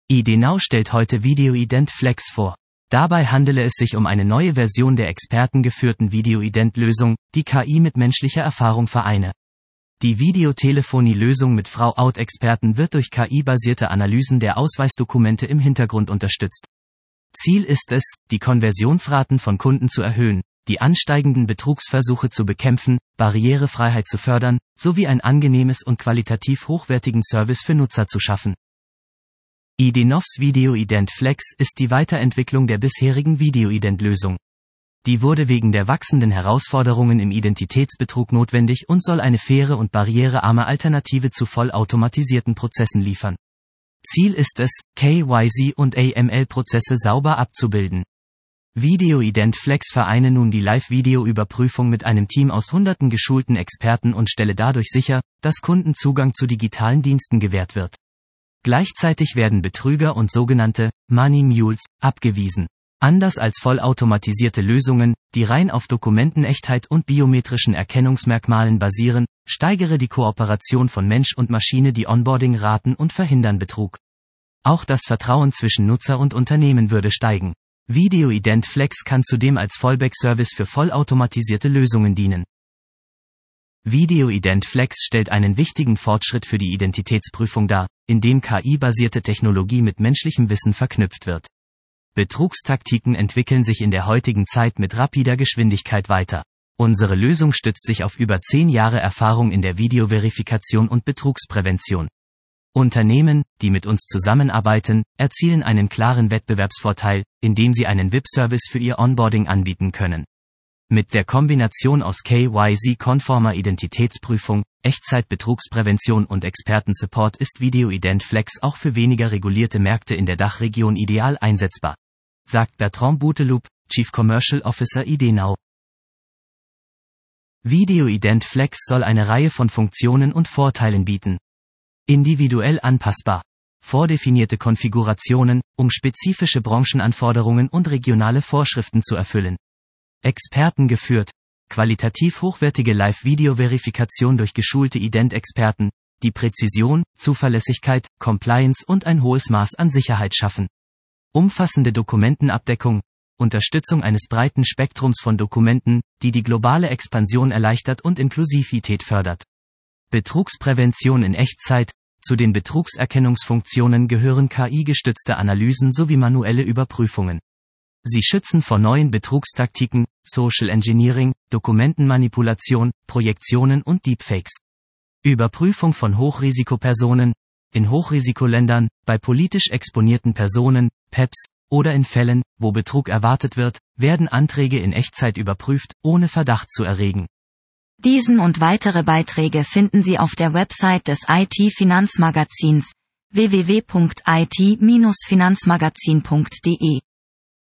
ID-Now stellt heute Video-Ident Flex vor. Dabei handele es sich um eine neue Version der expertengeführten Video-Ident-Lösung, die KI mit menschlicher Erfahrung vereine. Die Videotelefonie-Lösung mit Frau-Out-Experten wird durch KI-basierte Analysen der Ausweisdokumente im Hintergrund unterstützt. Ziel ist es, die Konversionsraten von Kunden zu erhöhen, die ansteigenden Betrugsversuche zu bekämpfen, Barrierefreiheit zu fördern, sowie ein angenehmes und qualitativ hochwertigen Service für Nutzer zu schaffen. ID-Now's Video-Ident Flex ist die Weiterentwicklung der bisherigen Video-Ident-Lösung. Die wurde wegen der wachsenden Herausforderungen im Identitätsbetrug notwendig und soll eine faire und barrierearme Alternative zu vollautomatisierten Prozessen liefern. Ziel ist es, KYC und AML-Prozesse sauber abzubilden. Video-Ident Flex vereine nun die Live-Video-Überprüfung mit einem Team aus hunderten geschulten Experten und stelle dadurch sicher, dass Kunden Zugang zu digitalen Diensten gewährt wird. Gleichzeitig werden Betrüger und sogenannte Money Mules abgewiesen. Anders als vollautomatisierte Lösungen, die rein auf Dokumentenechtheit und biometrischen Erkennungsmerkmalen basieren, steigere die Kooperation von Mensch und Maschine die Onboarding-Raten und verhindern Betrug. Auch das Vertrauen zwischen Nutzer und Unternehmen würde steigen. Video-Ident Flex kann zudem als Fallback-Service für vollautomatisierte Lösungen dienen. Video-Ident Flex stellt einen wichtigen Fortschritt für die Identitätsprüfung dar, indem KI-basierte Technologie mit menschlichem Wissen verknüpft wird. Betrugstaktiken entwickeln sich in der heutigen Zeit mit rapider Geschwindigkeit weiter. Unsere Lösung stützt sich auf über 10 Jahre Erfahrung in der Videoverifikation und Betrugsprävention. Unternehmen, die mit uns zusammenarbeiten, erzielen einen klaren Wettbewerbsvorteil, indem sie einen VIP-Service für ihr Onboarding anbieten können. Mit der Kombination aus KYC-konformer Identitätsprüfung, Echtzeitbetrugsprävention und Expertensupport ist Video-Ident Flex auch für weniger regulierte Märkte in der Dachregion ideal einsetzbar, sagt Bertrand Bouteloup, Chief Commercial Officer ID-Now. Video-Ident Flex soll eine Reihe von Funktionen und Vorteilen bieten. Individuell anpassbar. Vordefinierte Konfigurationen, um spezifische Branchenanforderungen und regionale Vorschriften zu erfüllen. Experten geführt. Qualitativ hochwertige Live-Video-Verifikation durch geschulte Ident-Experten, die Präzision, Zuverlässigkeit, Compliance und ein hohes Maß an Sicherheit schaffen. Umfassende Dokumentenabdeckung. Unterstützung eines breiten Spektrums von Dokumenten, die die globale Expansion erleichtert und Inklusivität fördert. Betrugsprävention in Echtzeit. Zu den Betrugserkennungsfunktionen gehören KI-gestützte Analysen sowie manuelle Überprüfungen. Sie schützen vor neuen Betrugstaktiken, Social Engineering, Dokumentenmanipulation, Projektionen und Deepfakes. Überprüfung von Hochrisikopersonen, in Hochrisikoländern, bei politisch exponierten Personen, PEPs, oder in Fällen, wo Betrug erwartet wird, werden Anträge in Echtzeit überprüft, ohne Verdacht zu erregen. Diesen und weitere Beiträge finden Sie auf der Website des IT-Finanzmagazins www.it-finanzmagazin.de.